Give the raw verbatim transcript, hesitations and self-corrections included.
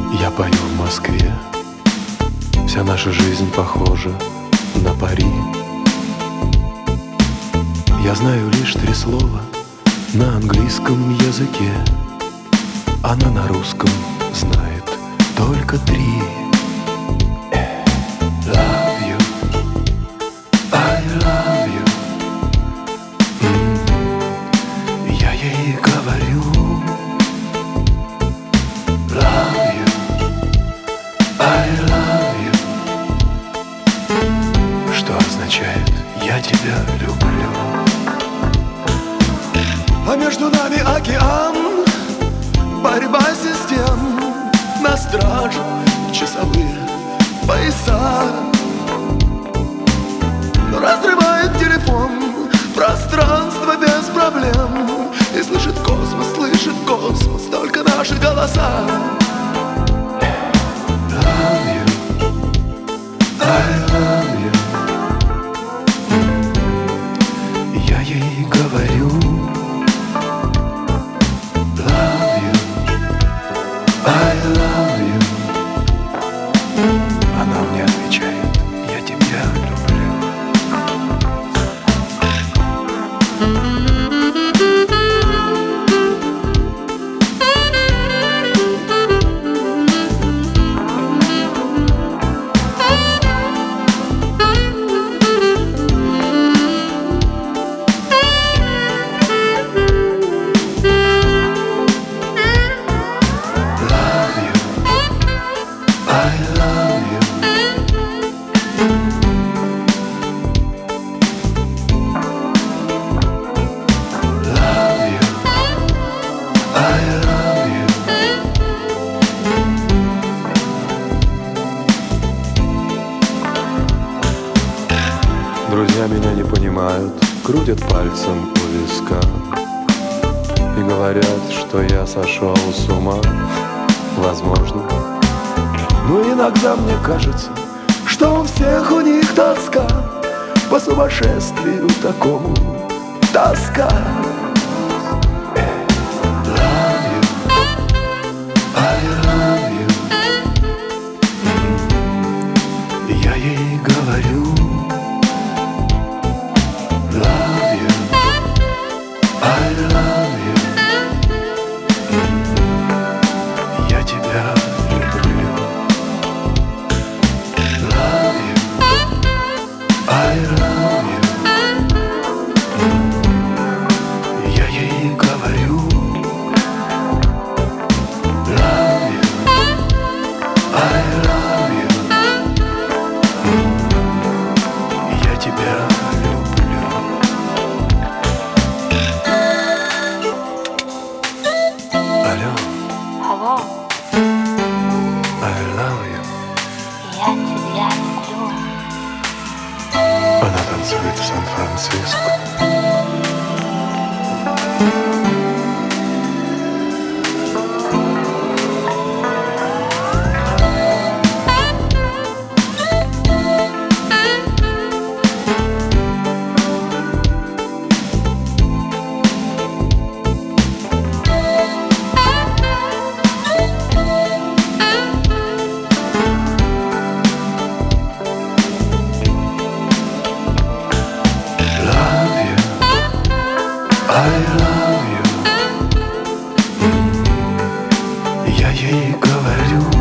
Я пою в Москве, вся наша жизнь похожа на пари. Я знаю лишь три слова на английском языке, она на русском знает только три. Love you, I love you. М-м, я ей говорю. Love you, I love you. Что означает «я тебя люблю». А между нами океан, борьба систем, на страже часовые пояса. Но разрывает телефон пространство без проблем, и слышит космос, слышит космос только наши голоса. Love you, I love you. Я ей говорю. Love you, I love you. Она мне отвечает: я тебя люблю. Друзья меня не понимают, крутят пальцем у виска и говорят, что я сошел с ума. Возможно. Но иногда мне кажется, что у всех у них тоска по сумасшествию такому. Тоска. Love you, I love you. Я ей говорю. Love you, I love you. Я тебя люблю. Love you, I love you. Я ей говорю. Love you, I love you. Я тебя люблю. Алло, Алло, I love you. я тебя люблю. Она танцует в Сан-Франциско. Love you, I love you. М, я ей говорю.